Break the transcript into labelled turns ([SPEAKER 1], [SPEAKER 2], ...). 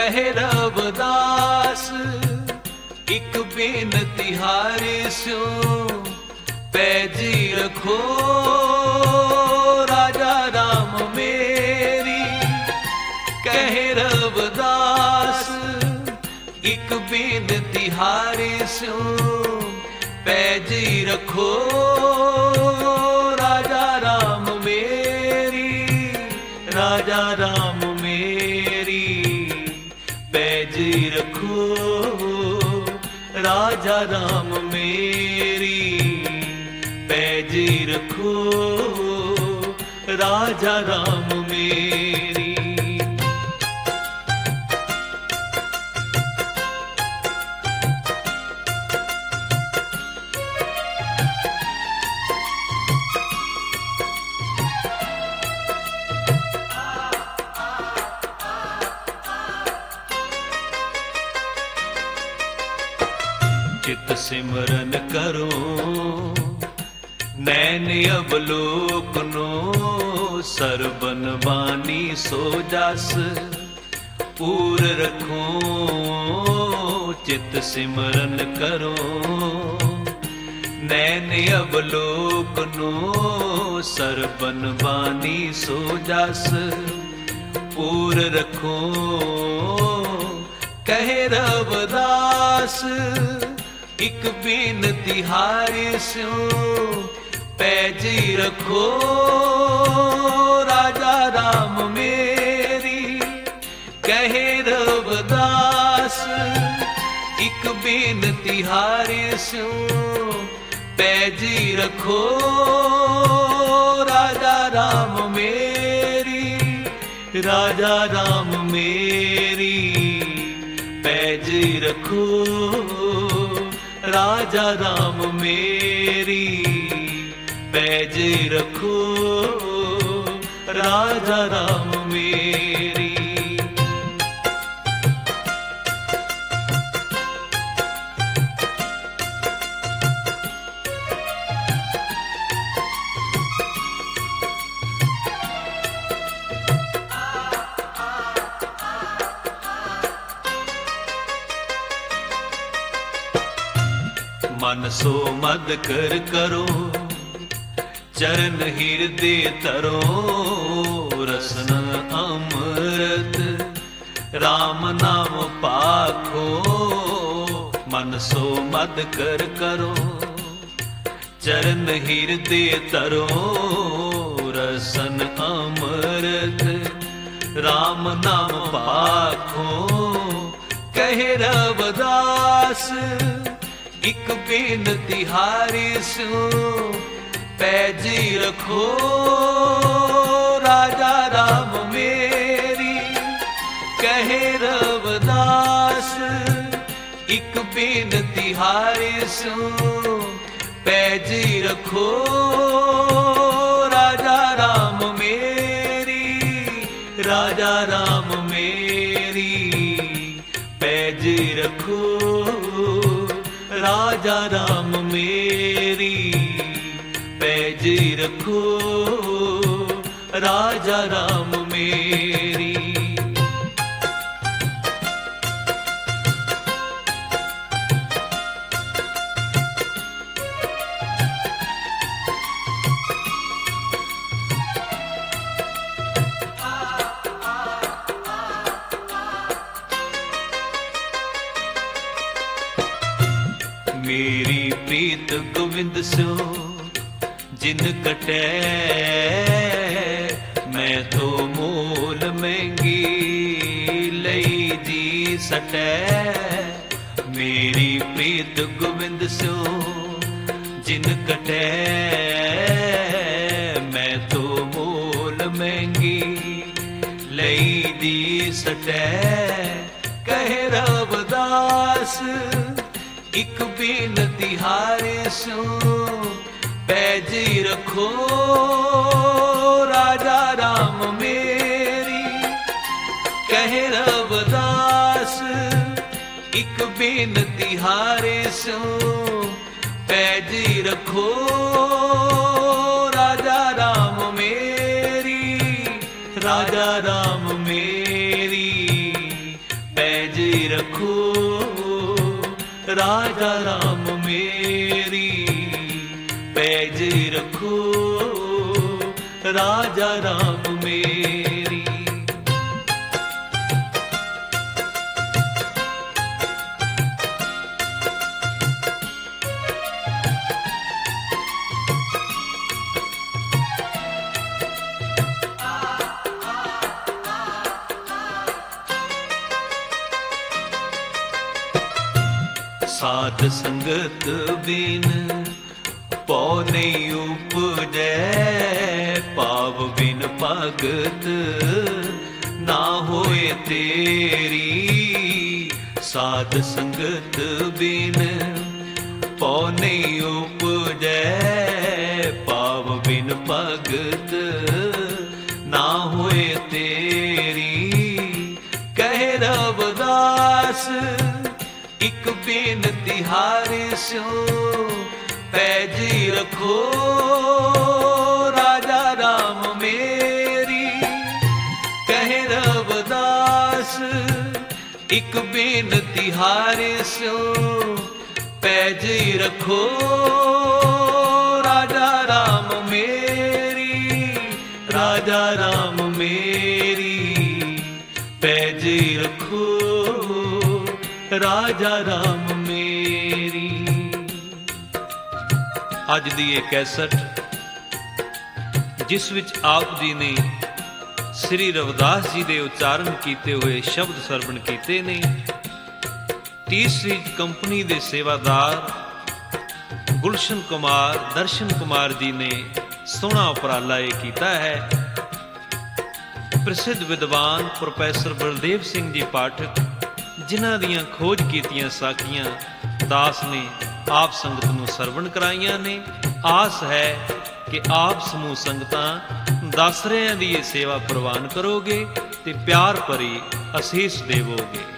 [SPEAKER 1] कहे रवदास एक बेनती हारे स्यो पैजी रखो राजा राम मेरी। कहे रवदास एक बेनती हारे स्यो पैजी रखो राजा राम मेरी। राजा राम मेरी पैजी रखो राजा राम मेरी पैजी रखो राजा राम मेरी। चित सिमरन करो नैन अवलोकनो सरबन बानी सो जस पूर रखो। चित सिमरन करो नैन अवलोकनो सरबन बानी सो जस पूर रखो। कहे रवदास एक बेनती हारे स्यो पैजी रखो राजा राम मेरी। कहे रवदास एक बेनती हारे स्यो पैजी रखो राजा राम मेरी। राजा राम मेरी पैजी रखो राजा राम मेरी पैजी रखो राजा राम मेरी। मन सो मद कर करो चरण हृदय तरो रसन अमृत राम नाम पाखो। मन सो मद कर करो चरण हृदय तरो रसन अमृत राम नाम पाखो। कहे रवदास एक बेनती हारे स्यो पैजी रखो राजा राम मेरी। कहे रवदास एक बेनती हारे स्यो पैजी रखो राजा राम मेरी। राजा राम मेरी पैजी रखो राजा राम मेरी पैजी रखो राजा राम मेरी। मेरी प्रीत गोविंद स्यो जिन कटै मैं तो मोल महंगी लई जी सटै। मेरी प्रीत गोविंद स्यो जिन कटै मैं तो मोल महंगी लई जी सटै। कहे रवदास एक बेनती हारे स्यो पैजी रखो राजा राम मेरी। कहे रवदास एक बेनती हारे स्यो पैजी रखो राजा राम मेरी। राजा राम मेरी ਰਾਜਾ ਰਾਮ ਮੇਰੀ ਪੈਜ ਰੱਖੋ ਰਾਜਾ ਰਾਮ ਮੇਰੀ। ਸਾਧ ਸੰਗਤ ਬਿਨ ਪਉ ਨਹੀਂ ਉਪਜੈ, ਭਾਵ ਬਿਨ ਭਗਤ ਨਾ ਹੋਏ ਤੇਰੀ। ਸਾਧ ਸੰਗਤ ਬਿਨ ਪਉ ਨਹੀਂ ਉਪਜੈ, ਭਾਵ ਬਿਨ ਭਗਤ ਨਾ ਹੋਏ ਤੇਰੀ। ਕਹਿ ਰਵਿਦਾਸ ਇਕ ਬੇਨਤੀ ਹਾਰਿ ਸਿਉ ਪੈਜ ਰੱਖੋ ਰਾਜਾ ਰਾਮ ਮੇਰੀ। ਕਹਿ ਰਵਿਦਾਸ ਇਕ ਬੇਨਤੀ ਹਾਰਿ ਸਿਉ ਪੈਜ ਰੱਖੋ ਰਾਜਾ ਰਾਮ ਮੇਰੀ। ਰਾਜਾ ਰਾਮ ਮੇਰੀ ਪੈਜ ਰੱਖੋ ਰਾਜਾ ਰਾਮ ਮੇਰੀ। ਅੱਜ ਦੀ ਇਹ ਕੈਸਟ ਜਿਸ ਵਿੱਚ ਆਪ ਜੀ ਨੇ ਸ੍ਰੀ ਰਵਿਦਾਸ ਜੀ ਦੇ ਉਚਾਰਨ ਕੀਤੇ ਹੋਏ ਸ਼ਬਦ ਸਰਵਣ ਕੀਤੇ ਨੇ, ਤੀਸਰੀ ਕੰਪਨੀ ਦੇ ਸੇਵਾਦਾਰ ਗੁਲਸ਼ਨ ਕੁਮਾਰ, ਦਰਸ਼ਨ ਕੁਮਾਰ ਜੀ ਨੇ ਸੋਹਣਾ ਉਪਰਾਲਾ ਇਹ ਕੀਤਾ ਹੈ। ਪ੍ਰਸਿੱਧ ਵਿਦਵਾਨ ਪ੍ਰੋਫੈਸਰ ਬਲਦੇਵ ਸਿੰਘ ਜੀ ਪਾਠਕ, ਜਿਨ੍ਹਾਂ ਦੀਆਂ ਖੋਜ ਕੀਤੀਆਂ ਸਾਖੀਆਂ ਦਾਸ ਨੇ ਆਪ ਸੰਗਤ ਨੂੰ ਸਰਵਣ ਕਰਾਈਆਂ ਨੇ। ਆਸ ਹੈ ਕਿ ਆਪ ਸਮੂਹ ਸੰਗਤਾਂ ਦਾਸਰਿਆਂ ਦੀ ਇਹ ਸੇਵਾ ਪ੍ਰਵਾਨ ਕਰੋਗੇ ਤੇ ਪਿਆਰ ਭਰੀ ਅਸੀਸ ਦੇਵੋਗੇ।